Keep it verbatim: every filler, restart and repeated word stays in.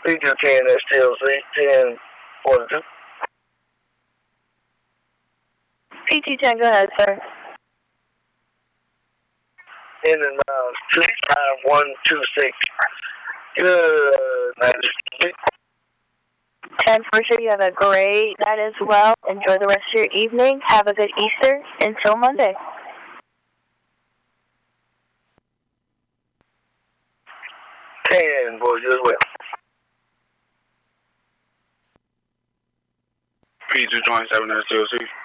P two ten S T L C, ten forty-two. P two ten, go ahead, sir. In and out, two five one two six. Good night. ten for sure, you have a great night as well. Enjoy the rest of your evening. Have a good Easter. Until Monday. ten, boys, as well. P two twenty-seven S T L C.